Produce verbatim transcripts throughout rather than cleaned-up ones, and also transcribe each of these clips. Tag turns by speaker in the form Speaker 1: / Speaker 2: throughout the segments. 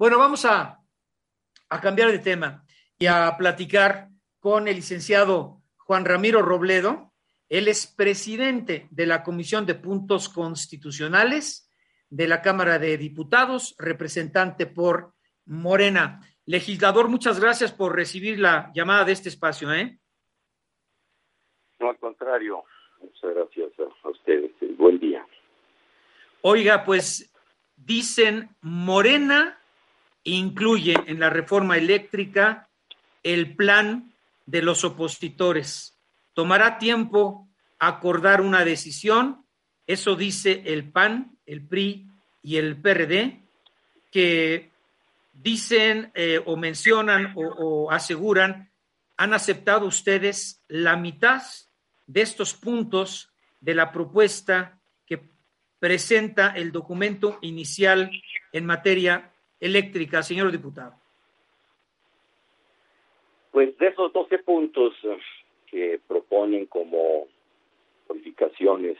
Speaker 1: Bueno, vamos a, a cambiar de tema y a platicar con el licenciado Juan Ramiro Robledo. Él es presidente de la Comisión de Puntos Constitucionales de la Cámara de Diputados, representante por Morena. Legislador, muchas gracias por recibir la llamada de este espacio, ¿eh?
Speaker 2: No, al contrario, muchas gracias a, a ustedes. Buen día.
Speaker 1: Oiga, pues dicen Morena incluye en la reforma eléctrica el plan de los opositores. Tomará tiempo acordar una decisión, eso dice el P A N, el P R I y el P R D, que dicen eh, o mencionan o, o aseguran, han aceptado ustedes la mitad de estos puntos de la propuesta que presenta el documento inicial en materia eléctrica, señor diputado.
Speaker 2: Pues de esos doce puntos que proponen como modificaciones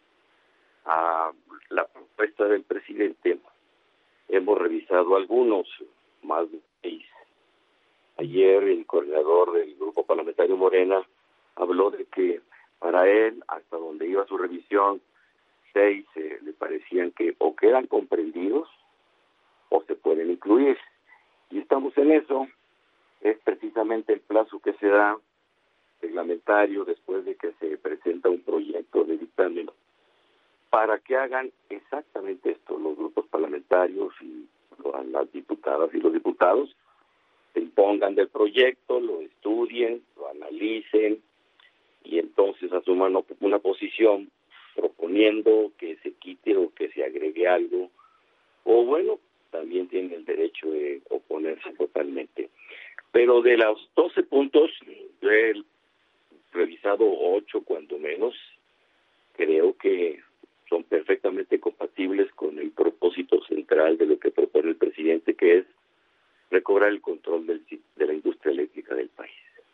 Speaker 2: a la propuesta del presidente, hemos revisado algunos, más de seis. Ayer el coordinador del Grupo Parlamentario Morena habló de que para él, hasta donde iba su revisión, seis eh, le parecían que o quedan comprendidos o se pueden incluir. Y estamos en eso. Es precisamente el plazo que se da reglamentario después de que se presenta un proyecto de dictamen para que hagan exactamente esto los grupos parlamentarios y las diputadas y los diputados, se impongan del proyecto, lo estudien, lo analicen y entonces asuman una posición proponiendo que se quite o que se agregue algo, o bueno, también tienen el derecho de oponerse totalmente. Pero de los doce puntos, yo he revisado ocho cuando menos, creo que son perfectamente compatibles con el propósito central de lo que propone el presidente, que es recobrar el control del, de la industria eléctrica del país.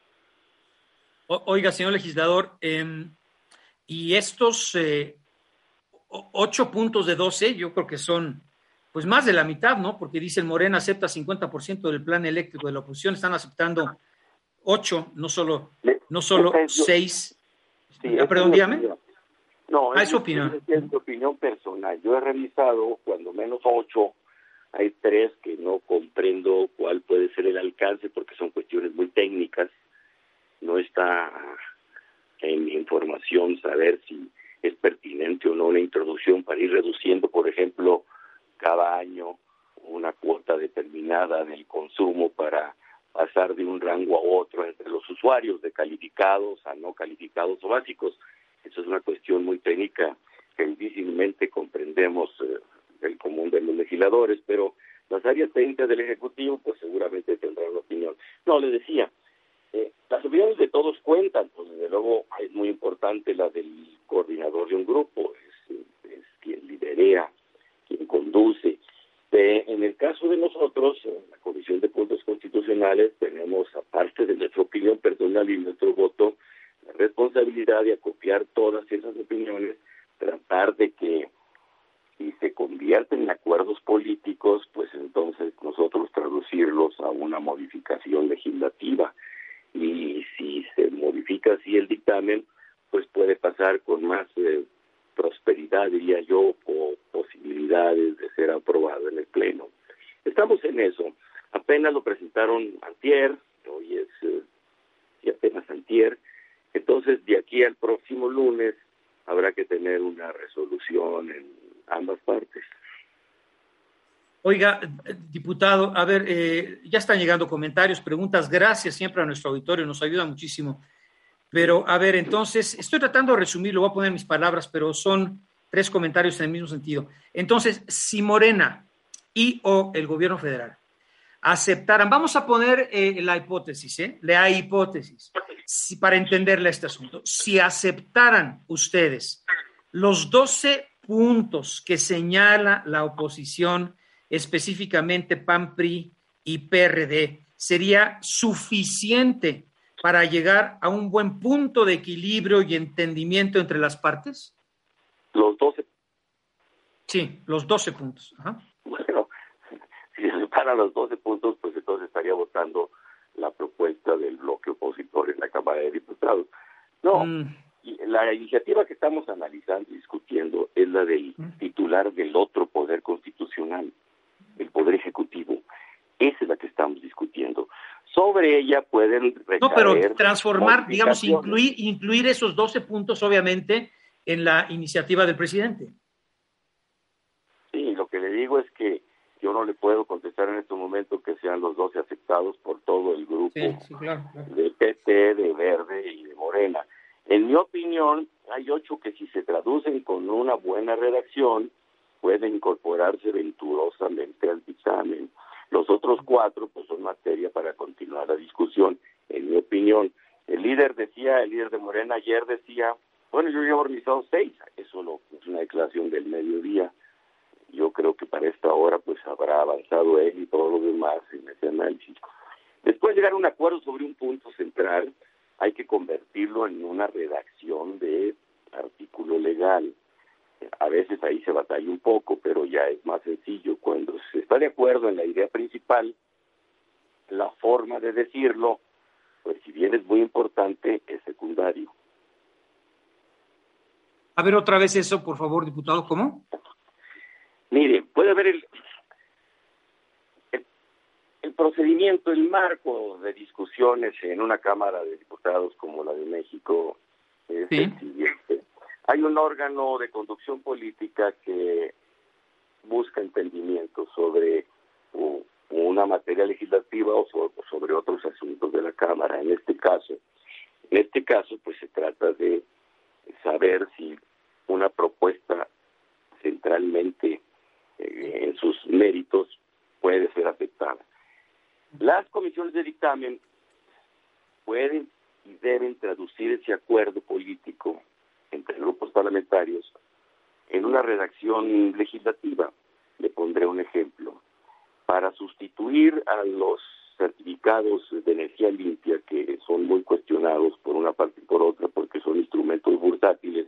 Speaker 1: O, oiga, señor legislador, eh, y estos eh, ocho puntos de doce, yo creo que son pues más de la mitad, ¿no? Porque dicen Morena acepta cincuenta por ciento del plan eléctrico de la oposición, están aceptando ocho, no solo, no solo seis.
Speaker 2: Sí,
Speaker 1: ah, perdón, dígame.
Speaker 2: No,
Speaker 1: ah,
Speaker 2: es,
Speaker 1: es su opinión.
Speaker 2: Es, es mi opinión personal. Yo he revisado cuando menos ocho, hay tres que no comprendo cuál puede ser el alcance porque son cuestiones muy técnicas. No está en mi información saber si es pertinente o no una introducción para ir reduciendo, por ejemplo, cada año una cuota determinada del consumo para pasar de un rango a otro entre los usuarios, de calificados a no calificados o básicos. Eso es una cuestión muy técnica que difícilmente comprendemos eh, el común de los legisladores, pero las áreas técnicas del Ejecutivo pues seguramente tendrán una opinión. No, le decía, eh, las opiniones de todos cuentan, pues desde luego es muy importante la del coordinador de un grupo, es, es quien liderea, quien conduce. De, en el caso de nosotros, en la Comisión de Puntos Constitucionales, tenemos, aparte de nuestra opinión personal y nuestro voto, la responsabilidad de acopiar todas esas opiniones, tratar de que si se convierten en acuerdos políticos, pues entonces nosotros traducirlos a una modificación legislativa. Y si se modifica así el dictamen, pues puede pasar con más eh, prosperidad, diría yo, o posibilidades de ser aprobado en el Pleno. Estamos en eso. Apenas lo presentaron antier, hoy es eh, y apenas antier. Entonces, de aquí al próximo lunes habrá que tener una resolución en ambas partes.
Speaker 1: Oiga, diputado, a ver, eh, ya están llegando comentarios, preguntas. Gracias siempre a nuestro auditorio, nos ayuda muchísimo. Pero, a ver, entonces, estoy tratando de resumir, lo voy a poner en mis palabras, pero son tres comentarios en el mismo sentido. Entonces, si Morena y o el gobierno federal aceptaran, vamos a poner eh, la hipótesis, ¿eh? La hipótesis, si, para entenderle este asunto, si aceptaran ustedes los doce puntos que señala la oposición, específicamente P A N, P R I y P R D, ¿sería suficiente para llegar a un buen punto de equilibrio y entendimiento entre las partes?
Speaker 2: Los doce.
Speaker 1: Sí, los doce puntos. Ajá.
Speaker 2: Bueno, si se aceptara los doce puntos, pues entonces estaría votando la propuesta del bloque opositor en la Cámara de Diputados. No, mm. la iniciativa que estamos analizando y discutiendo es la del mm. titular del otro poder constitucional, el Poder Ejecutivo. Esa es la que estamos discutiendo. Sobre ella pueden recaer...
Speaker 1: No, pero transformar, digamos, incluir, incluir esos doce puntos, obviamente, en la iniciativa del presidente.
Speaker 2: Sí, lo que le digo es que yo no le puedo contestar en este momento que sean los doce aceptados por todo el grupo
Speaker 1: sí, sí, claro, claro.
Speaker 2: de P T, de Verde y de Morena. En mi opinión, hay ocho que si se traducen con una buena redacción, pueden incorporarse venturosamente al dictamen. Los otros cuatro, pues son materia para continuar la discusión, en mi opinión. El líder decía, el líder de Morena ayer decía, bueno, yo ya he organizado seis, eso no, es una declaración del mediodía. Yo creo que para esta hora pues habrá avanzado él y todos los demás en ese análisis. Después de llegar a un acuerdo sobre un punto central, hay que convertirlo en una redacción de artículo legal. A veces ahí se batalla un poco, pero ya es más sencillo. Cuando se está de acuerdo en la idea principal, la forma de decirlo, pues si bien es muy importante, es secundario.
Speaker 1: A ver otra vez eso, por favor, diputado, ¿cómo?
Speaker 2: Mire, puede haber el, el, el procedimiento, el marco de discusiones en una Cámara de Diputados como la de México es ¿sí? el siguiente. Hay un órgano de conducción política que busca entendimiento sobre uh, una materia legislativa o sobre, sobre otros asuntos de la Cámara. En este caso, en este caso, pues se trata de saber si una propuesta centralmente en sus méritos puede ser aceptada. Las comisiones de dictamen pueden y deben traducir ese acuerdo político entre grupos parlamentarios en una redacción legislativa. Le pondré un ejemplo. Para sustituir a los certificados de energía limpia, que son muy cuestionados por una parte y por otra, porque son instrumentos bursátiles,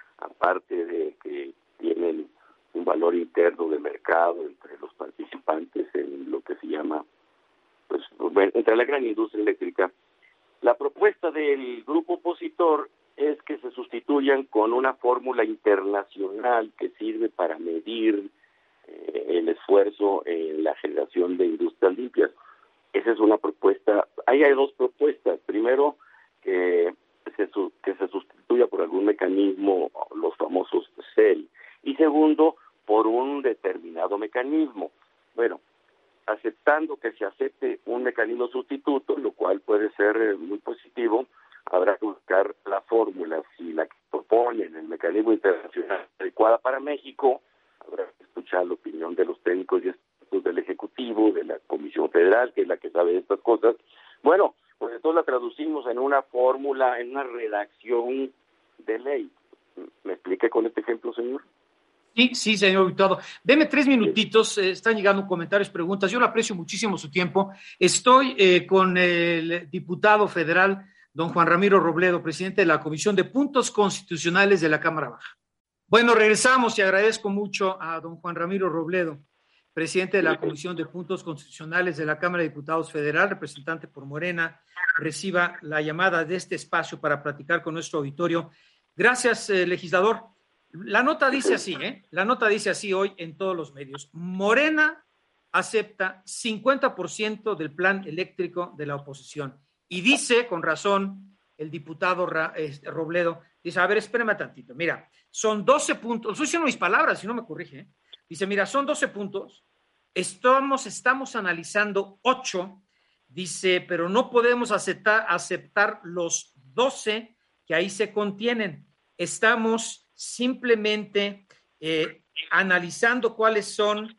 Speaker 2: aparte de que tienen un valor interno de mercado entre los participantes en lo que se llama, pues, bueno, entre la gran industria eléctrica. La propuesta del grupo opositor es que se sustituyan con una fórmula internacional que sirve para medir eh, el esfuerzo en la generación de industrias limpias. Esa es una propuesta. Ahí hay dos propuestas. Primero, que se, que se sustituya por algún mecanismo, los famosos C E L. Y segundo, por un determinado mecanismo. Bueno, aceptando que se acepte un mecanismo sustituto, lo cual puede ser eh, muy positivo, habrá que buscar la fórmula. Si la que proponen el mecanismo internacional adecuada para México, habrá que escuchar la opinión de los técnicos y expertos del Ejecutivo, de la Comisión Federal, que es la que sabe de estas cosas. Bueno, pues entonces la traducimos en una fórmula, en una redacción de ley. ¿Me expliqué con este ejemplo, señor?
Speaker 1: Sí, sí, señor diputado. Deme tres minutitos, eh, están llegando comentarios, preguntas. Yo le aprecio muchísimo su tiempo. Estoy eh, con el diputado federal, don Juan Ramiro Robledo, presidente de la Comisión de Puntos Constitucionales de la Cámara Baja. Bueno, regresamos y agradezco mucho a don Juan Ramiro Robledo, presidente de la Comisión de Puntos Constitucionales de la Cámara de Diputados Federal, representante por Morena, reciba la llamada de este espacio para platicar con nuestro auditorio. Gracias, eh, legislador. La nota dice así, ¿eh? La nota dice así hoy en todos los medios. Morena acepta cincuenta por ciento del plan eléctrico de la oposición. Y dice, con razón, el diputado Ra, este, Robledo, dice, a ver, espérame tantito, mira, son doce puntos, estoy diciendo mis palabras, si no me corrige, ¿eh? Dice, mira, son doce puntos, estamos, estamos analizando ocho, dice, pero no podemos aceptar, aceptar los doce que ahí se contienen. Estamos simplemente eh, analizando cuáles son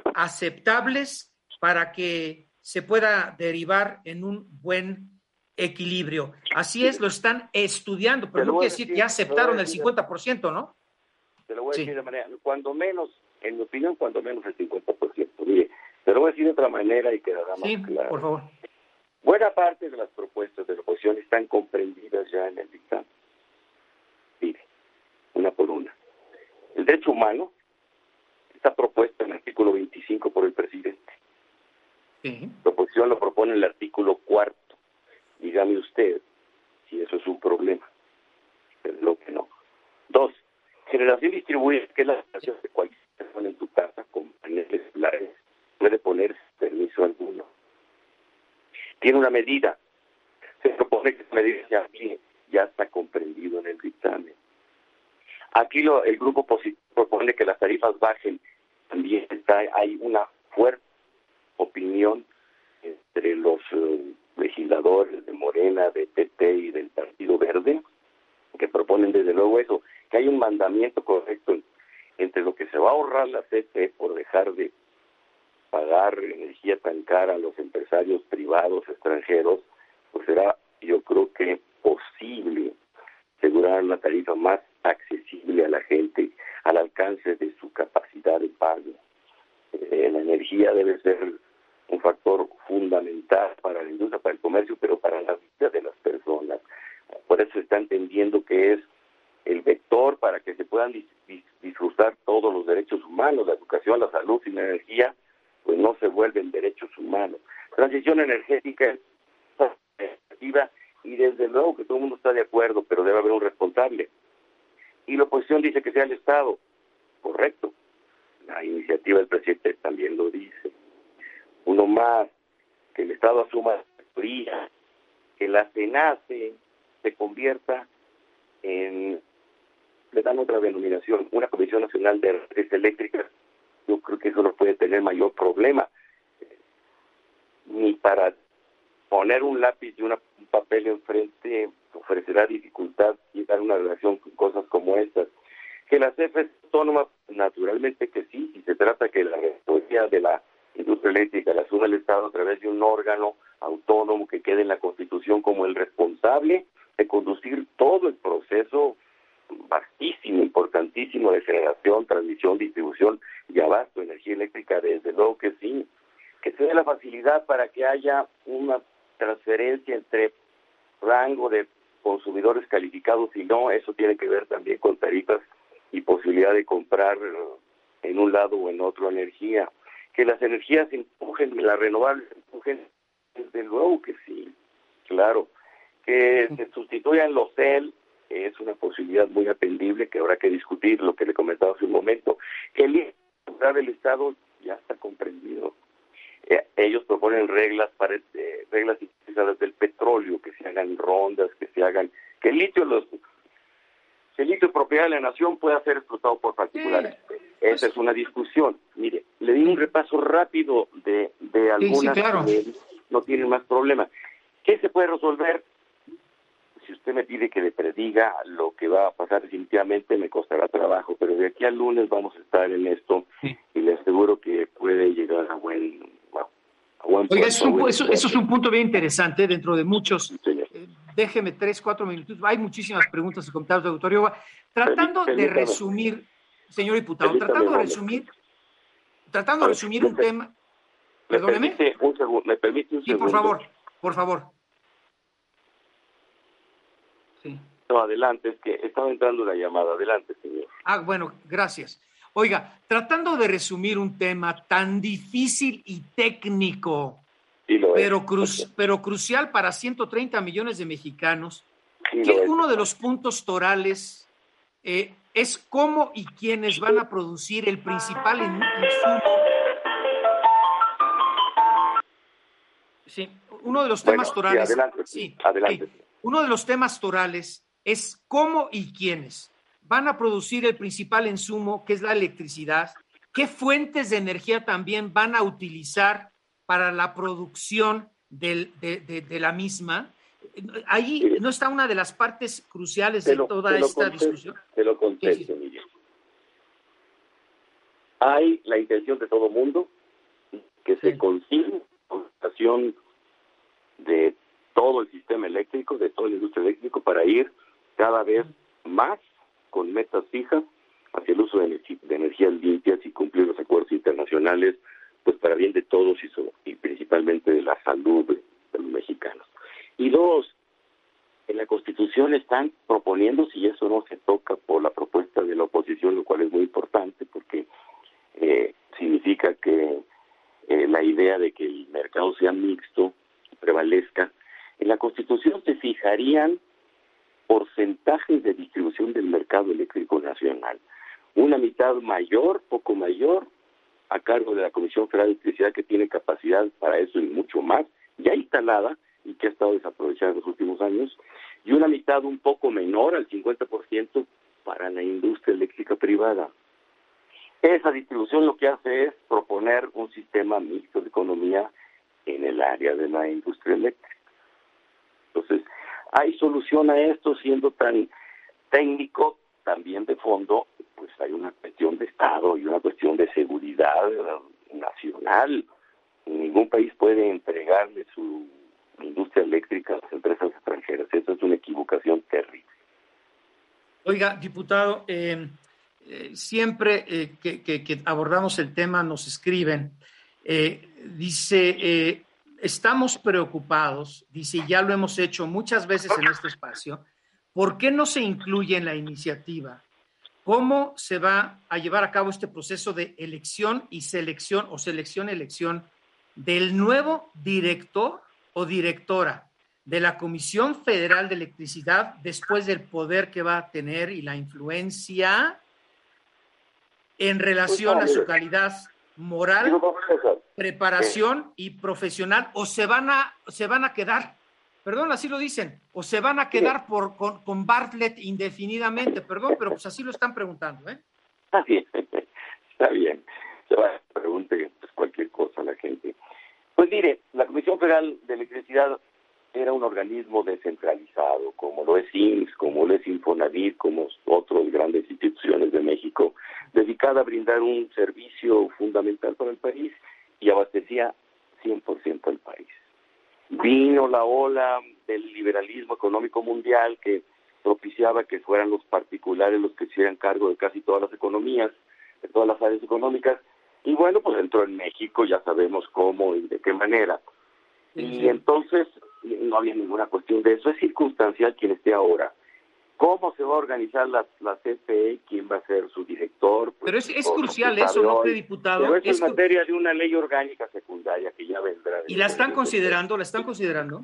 Speaker 1: aceptables para que se pueda derivar en un buen equilibrio. Así es, lo están estudiando, pero no quiere decir que ya aceptaron el cincuenta por ciento, ¿no?
Speaker 2: Te lo voy a
Speaker 1: Sí.
Speaker 2: decir de manera, cuando menos, en mi opinión, cuando menos el cincuenta por ciento. Mire, te lo voy a decir de otra manera y quedará más
Speaker 1: Sí,
Speaker 2: claro.
Speaker 1: por favor.
Speaker 2: Buena parte de las propuestas de la oposición están comprendidas ya en el dictamen. Mire, una por una. El derecho humano está propuesto en el artículo veinticinco por el presidente.
Speaker 1: Sí.
Speaker 2: La oposición lo propone en el artículo cuarto. Dígame usted si eso es un problema. Es lo que no. Dos, generación distribuida, que es la generación de cualquier persona en tu casa con paneles solares, puede ponerse permiso alguno. Tiene una medida. Se propone que esa medida se amplíe. Ya está comprendido en el dictamen. Aquí lo, el grupo opositor propone que las tarifas bajen. También está, hay una fuerte opinión entre los uh, legisladores de Morena, de P T y del Partido Verde, que proponen desde luego eso, que hay un mandamiento correcto entre lo que se va a ahorrar la C F E por dejar de pagar energía tan cara a los empresarios privados extranjeros, pues será, yo creo que posible asegurar una tarifa más accesible a la gente, al alcance de su capacidad de pago. Eh, la energía debe ser un factor fundamental para la industria, para el comercio, pero para la vida de las personas. Por eso se está entendiendo que es el vector para que se puedan dis- dis- disfrutar todos los derechos humanos, la educación, la salud y la energía, pues no se vuelven derechos humanos. Transición energética es efectiva y desde luego que todo el mundo está de acuerdo, pero debe haber un responsable. Y la oposición dice que sea el Estado. Correcto. La iniciativa del presidente también lo dice. Uno más, que el Estado asuma la rectoría, que la CENACE se convierta en, le dan otra denominación, una Comisión Nacional de Redes Eléctricas. Yo creo que eso no puede tener mayor problema, ni para poner un lápiz y una, un papel enfrente ofrecerá dificultad y dar una relación con cosas como estas. Que la C F E es autónoma, naturalmente que sí, si se trata que la rectoría de la industria eléctrica la asuma el Estado a través de un órgano autónomo que quede en la Constitución como el responsable de conducir todo el proceso vastísimo, importantísimo de generación, transmisión, distribución y abasto de energía eléctrica, desde luego que sí. Que se dé la facilidad para que haya una transferencia entre rango de consumidores calificados y no, eso tiene que ver también con tarifas y posibilidad de comprar en un lado o en otro energía. Que las energías empujen, las renovables empujen, desde luego que sí, claro. Que se sustituyan los C E L, es una posibilidad muy atendible que habrá que discutir, lo que le comentaba hace un momento. Que el I V A del Estado ya está comprendido. Eh, ellos proponen reglas para eh, reglas utilizadas del petróleo, que se hagan rondas, que se hagan, que el litio los que el litio propiedad de la nación pueda ser explotado por particulares. Sí. Esa pues, es una discusión. Mire, le di un repaso rápido de, de algunas
Speaker 1: sí, sí, claro.
Speaker 2: que no tienen más problema. ¿Qué se puede resolver? Si usted me pide que le prediga lo que va a pasar, definitivamente me costará trabajo, pero de aquí al lunes vamos a estar en esto sí. Y le aseguro que puede llegar a buen, bueno, a buen
Speaker 1: Oiga,
Speaker 2: puerto,
Speaker 1: eso,
Speaker 2: buen
Speaker 1: eso, eso es un punto bien interesante dentro de muchos.
Speaker 2: Sí,
Speaker 1: eh, déjeme tres, cuatro minutos. Hay muchísimas preguntas y comentarios de auditorio. Tratando
Speaker 2: Permítame.
Speaker 1: de resumir, señor diputado,
Speaker 2: Permítame
Speaker 1: tratando de resumir, tratando de resumir un
Speaker 2: me,
Speaker 1: tema.
Speaker 2: Me
Speaker 1: Perdóneme.
Speaker 2: permite un segundo, me permite un
Speaker 1: sí,
Speaker 2: segundo.
Speaker 1: por favor, por favor. Sí.
Speaker 2: No, adelante, es que estaba entrando la llamada. Adelante, señor.
Speaker 1: Ah, bueno, gracias. Oiga, tratando de resumir un tema tan difícil y técnico,
Speaker 2: sí lo
Speaker 1: pero,
Speaker 2: es.
Speaker 1: cru pero crucial para ciento treinta millones de mexicanos,
Speaker 2: sí
Speaker 1: que
Speaker 2: lo es.
Speaker 1: uno de los puntos torales eh, es cómo y quiénes van a producir el principal insumo. Sí, uno de los temas
Speaker 2: bueno,
Speaker 1: torales.
Speaker 2: Sí, adelante.
Speaker 1: Sí,
Speaker 2: adelante.
Speaker 1: Sí, uno de los temas torales es cómo y quiénes van a producir el principal insumo, que es la electricidad, qué fuentes de energía también van a utilizar para la producción del, de, de, de la misma. Ahí sí. no está una de las partes cruciales de
Speaker 2: lo,
Speaker 1: toda esta
Speaker 2: contesto,
Speaker 1: discusión.
Speaker 2: Te lo contesto, sí, sí. Miguel. Hay la intención de todo mundo que sí. se consiga una de todo el sistema eléctrico, de toda la industria eléctrica, para ir cada vez más con metas fijas hacia el uso de, energía, de energías limpias y cumplir los acuerdos internacionales, pues para bien de todos y, so, y principalmente de la salud de, de los mexicanos. Y dos, en la Constitución están proponiendo, si eso no se toca por la propuesta de la oposición, lo cual es muy importante porque eh, significa que eh, la idea de que el mercado mercado sea mixto, prevalezca, en la Constitución se fijarían porcentajes de distribución del mercado eléctrico nacional. Una mitad mayor, poco mayor, a cargo de la Comisión Federal de Electricidad, que tiene capacidad para eso y mucho más, ya instalada y que ha estado desaprovechada en los últimos años, y una mitad un poco menor, al cincuenta por ciento, para la industria eléctrica privada. Esa distribución lo que hace es proponer un sistema mixto de economía en el área de la industria eléctrica. Entonces, hay solución a esto, siendo tan técnico, también de fondo, pues hay una cuestión de Estado y una cuestión de seguridad nacional. Ningún país puede entregarle su industria eléctrica a las empresas extranjeras. Eso es una equivocación terrible.
Speaker 1: Oiga, diputado, eh, eh, siempre eh, que, que, que abordamos el tema nos escriben, eh, dice, eh, estamos preocupados, dice, ya lo hemos hecho muchas veces en este espacio, ¿por qué no se incluye en la iniciativa cómo se va a llevar a cabo este proceso de elección y selección o selección-elección del nuevo director o directora de la Comisión Federal de Electricidad después del poder que va a tener y la influencia en relación a su calidad moral, preparación y profesional, o se van a, se van a quedar, perdón, así lo dicen, o se van a quedar por, con, con Bartlett indefinidamente, perdón, pero pues así lo están preguntando, ¿eh?
Speaker 2: Está bien, está bien. Se va a preguntar pues, cualquier cosa a la gente. Pues mire, la Comisión Federal de Electricidad era un organismo descentralizado, como lo es I M S S, como lo es Infonavit, como otras grandes instituciones de México, dedicada a brindar un servicio fundamental para el país y abastecía cien por ciento al país. Vino la ola del liberalismo económico mundial que propiciaba que fueran los particulares los que se hicieran cargo de casi todas las economías, de todas las áreas económicas, y bueno, pues entró en México, ya sabemos cómo y de qué manera. Sí, y sí. Entonces no había ninguna cuestión de eso, es circunstancial quien esté ahora. ¿Cómo se va a organizar la, la C F E? ¿Quién va a ser su director? Pues,
Speaker 1: pero es, es crucial eso, ¿no, cree, diputado?
Speaker 2: Pero eso es,
Speaker 1: es
Speaker 2: materia de una ley orgánica secundaria que ya vendrá.
Speaker 1: ¿Y la están considerando? ¿La están considerando?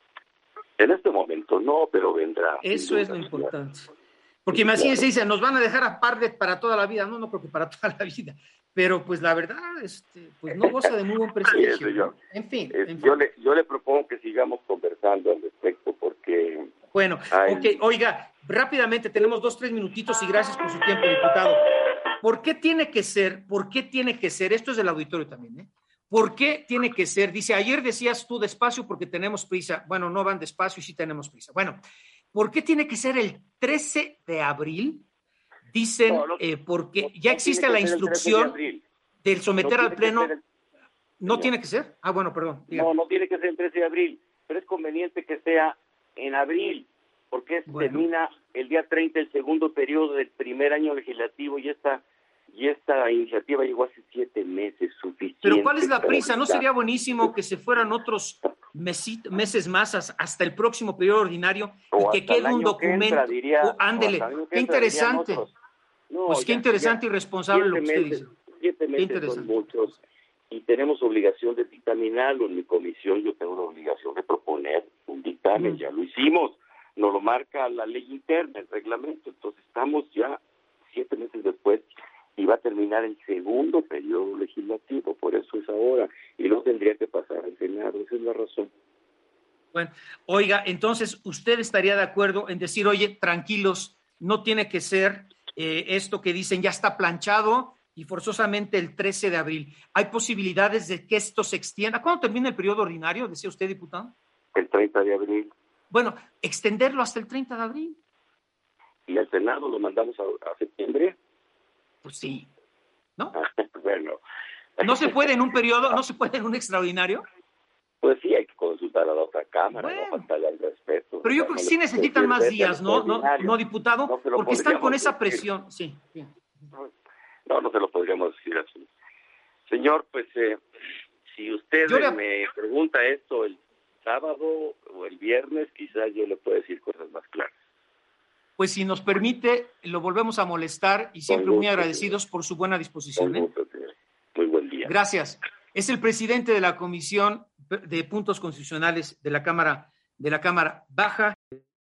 Speaker 2: En este momento no, pero vendrá.
Speaker 1: Eso es lo importante. Porque imagínense, claro. Dice, nos van a dejar a Bartlett para toda la vida. No, no creo que para toda la vida. Pero pues la verdad, este, pues no goza de muy buen prestigio. Sí, yo, en fin.
Speaker 2: Es,
Speaker 1: en fin.
Speaker 2: Yo, le, yo le propongo que sigamos conversando al respecto porque...
Speaker 1: Bueno, hay... ok, oiga, rápidamente, tenemos dos, tres minutitos y gracias por su tiempo, diputado. ¿Por qué tiene que ser, por qué tiene que ser, esto es del auditorio también, ¿eh? ¿Por qué tiene que ser? Dice, ayer decías tú despacio porque tenemos prisa. Bueno, no van despacio y sí tenemos prisa. Bueno, ¿por qué tiene que ser el trece de abril? Dicen, no, no, eh, porque no, ya existe no la instrucción de del someter al Pleno. El... ¿No no. tiene que ser? Ah, bueno, perdón.
Speaker 2: Dígame. No, no tiene que ser el trece de abril, pero es conveniente que sea en abril, porque es, bueno. termina el día treinta el segundo periodo del primer año legislativo y esta y esta iniciativa llegó hace siete meses, suficiente.
Speaker 1: Pero ¿cuál es la prisa? ¿No sería buenísimo que se fueran otros mesit, meses más hasta el próximo periodo ordinario
Speaker 2: o
Speaker 1: y que quede un documento?
Speaker 2: Entra, diría,
Speaker 1: oh, ándele, qué interesante. No, pues qué ya, interesante ya, y responsable lo que usted
Speaker 2: meses,
Speaker 1: dice.
Speaker 2: Siete meses son muchos y tenemos obligación de dictaminarlo. En mi comisión yo tengo la obligación de proponer un dictamen, mm. ya lo hicimos, nos lo marca la ley interna, el reglamento, entonces estamos ya siete meses después y va a terminar el segundo periodo legislativo, por eso es ahora, y no tendría que pasar al Senado, esa es la razón.
Speaker 1: Bueno, oiga, entonces usted estaría de acuerdo en decir, oye, tranquilos, no tiene que ser eh, esto que dicen ya está planchado y forzosamente el trece de abril. ¿Hay posibilidades de que esto se extienda? ¿Cuándo termina el periodo ordinario, decía usted, diputado?
Speaker 2: El treinta de abril.
Speaker 1: Bueno, extenderlo hasta el treinta de abril.
Speaker 2: ¿Y al Senado lo mandamos a, a septiembre?
Speaker 1: Pues sí, ¿no?
Speaker 2: Bueno.
Speaker 1: ¿No se puede en un periodo, no se puede en un extraordinario?
Speaker 2: Pues sí, hay que consultar a la otra Cámara,
Speaker 1: bueno,
Speaker 2: no faltarle al respeto.
Speaker 1: Pero yo creo que sí necesitan más días, ¿no? ¿No, no diputado? No porque están con esa presión. Sí, sí.
Speaker 2: No, no se lo podríamos decir así. Señor, pues eh, si usted le... me pregunta esto el sábado o el viernes, quizás yo le pueda decir cosas más claras.
Speaker 1: Pues si nos permite, lo volvemos a molestar y siempre gusto, muy agradecidos señor. Por su buena disposición.
Speaker 2: Con gusto,
Speaker 1: ¿eh?
Speaker 2: Muy buen día.
Speaker 1: Gracias. Es el presidente de la Comisión de puntos constitucionales de la Cámara, de la Cámara Baja.